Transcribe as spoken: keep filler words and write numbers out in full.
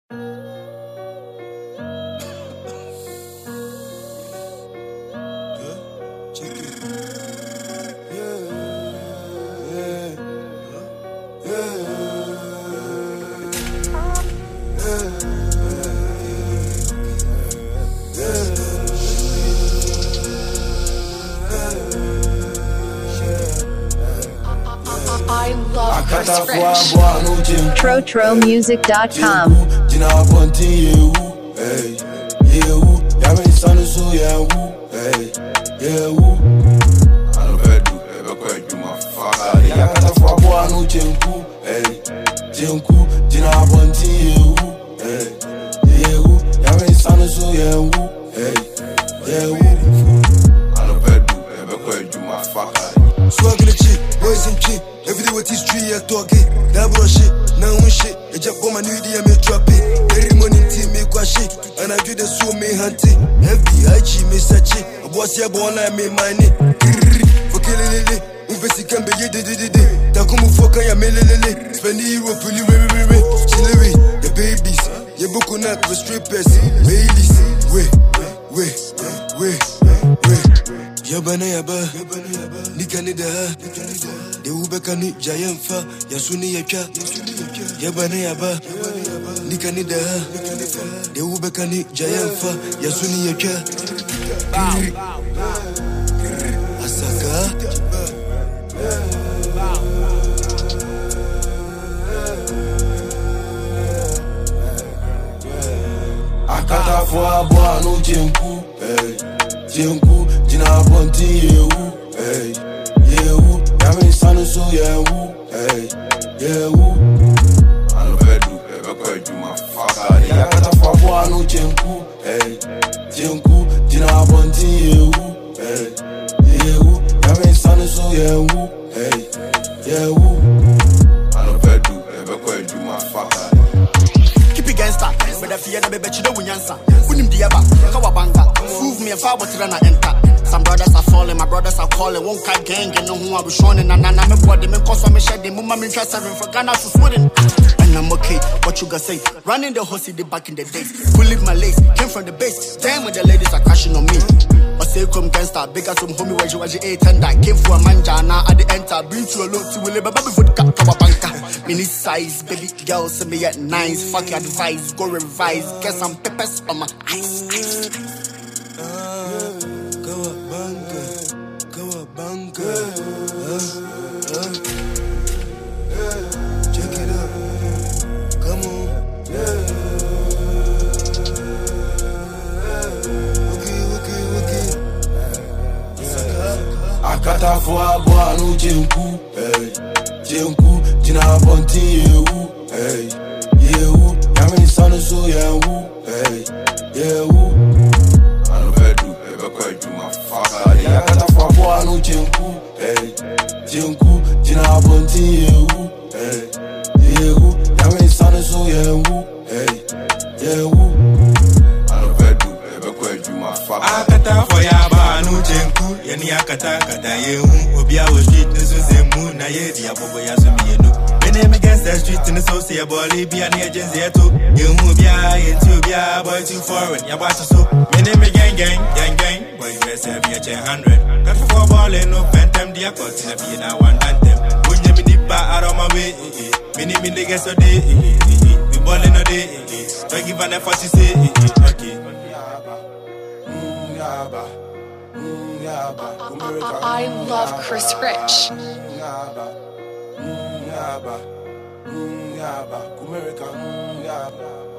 I love Chris Rich. Tro Tro Music dot com. Boys and kid, every day with this tree I talk it. That bro shit, now one shit. I just bought my new idea, me drop it. Every morning team me qua shit, and I do the so me hunting. F B I G me such it. A boss here born like me money. For killing lily, Umbesi can be ye de de de de. Takumu foka ya me lele. Spend the euro puli re re re. Chilery, the babies. Ye buku nut with strippers. Baileys, wait, wait, wait, wait. Yabana yaba, nika ni da. De ubeka ni jayemfa, yasuni yaka. Yabana yaba, nika ni da. De ubeka ni jayemfa, yasuni yaka. Asaka. Akata fwa bwa no jenku, hey. Jenku, jina bonti yewu, hey. Yewu, yamin sanu so yewu, hey. Yewu. Anu bedu, ebe kwe juma faka. Yakata fwa bwa no jenku, hey. Jenku, jina bonti yewu, hey. Yewu, yamin sanu so yewu, hey. Yewu. Anu bedu, ebe kwe juma faka. Keep it gangsta, but if you never bet you don't win answer. Unim diaba, kawabanga. Prove me if I was to enter. Some brothers are falling, my brothers are calling. Won't cut gang, you know who I was showing. And I'm a body, me cause I'm a shed. Mumma me trust for Ghana to Sweden. And I'm okay, what you gonna say? Running the horsey the back in the days. Who leave my lace, came from the base. Damn when the ladies are crashing on me. I say come gangsta, big as some homie where you was eight and I came for a manja. Now at the enter, bring to a low to will baby for the kawabanka. Mini size, baby girl, send me at nines. Fuck your advice, go revise. Get some peppers on my eyes. Check it out. Come on. Okay, okay, okay. Akata fwa bwa no jenku, hey. Jenku, jina bonti yewu, hey. Yewu, yamin sanu so yewu, hey. Yewu. Anu bedu, ebe kwe juma faka. Yakata fwa bwa no jenku, hey. Jenku, jina bonti yewu, hey. Yewu, yamin sanu so yewu, hey. Yewu. Anu bedu, ebe kwe juma faka. Akata fwa yaba no jenku, yani akata kata yewu. Obia wo street nisu zemu na yedi ya bobo ya sumi yenu. Name against the street in the social body, be an agency too. You move ya, into ya, boy too foreign, ya watch so. My name gang gang, gang gang, boy you best have me a hundred. Got for balling, no phantom, dear cut in a be now one anthem. When you me dip out of my way, many me niggas a day, we balling a day, don't give an effort to say, okay. I love Chris Rich. Yaba, mm, yaba, Kumerica, mm, yaba.